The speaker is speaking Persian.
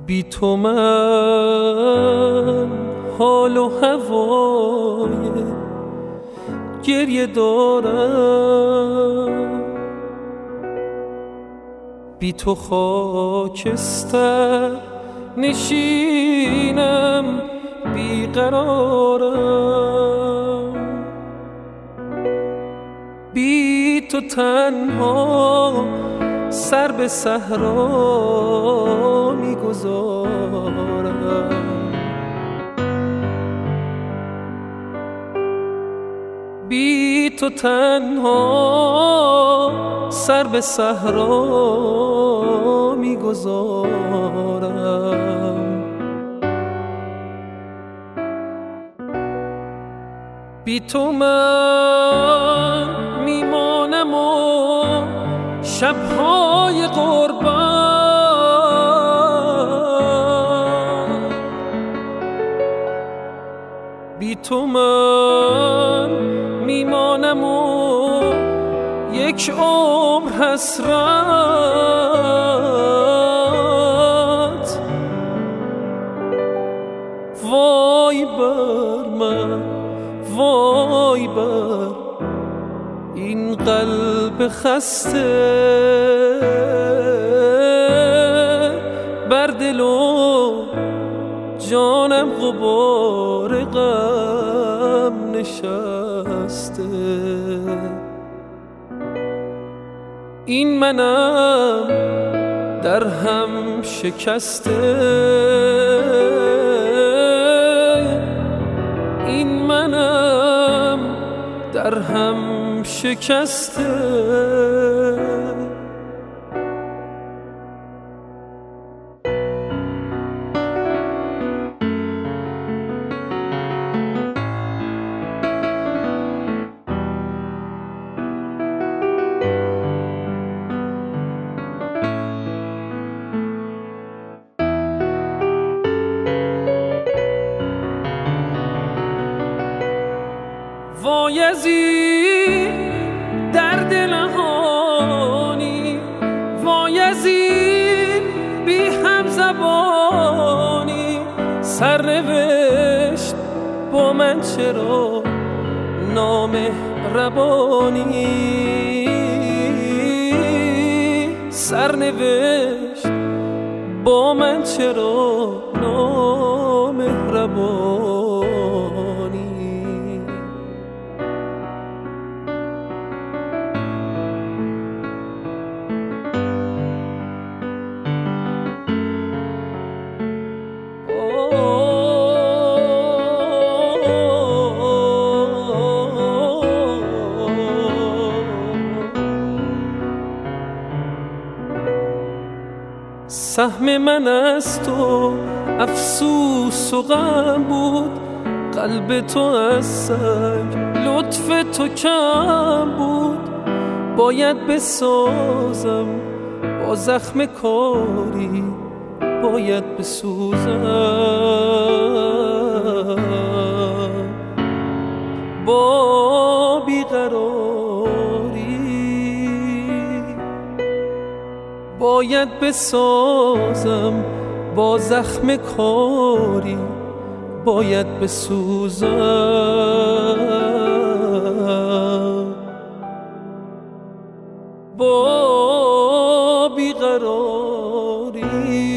بی تو من حال و هوای گریه دارم، بی تو خاکستر نشینم بیقرارم، بی تو تنها سر به صحرا میگذارم، بی تو تنها سر به صحرا میگذارم، بی تو من میمانم و شبهای غربت، بی تو من میمانم و یک عمر حسرت. وای بر من، وای بر این قلب خسته، بر دل و جانم غبار غم نشسته. این منم در هم شکسته، این منم در هم شکسته. وای از این درد نهانی، وای از این بی هم زبانی، سرنوشت با من چرا نامهربانی، سرنوشت با من چرا نامهربانی. سهم من از تو افسوس و غم بود، قلب تو از سنگ لطف تو کم بود. باید بسازم با زخم کاری، باید بسوزم با بیقراری، باید بسازم با زخم کاری، باید بسوزم با بیقراری.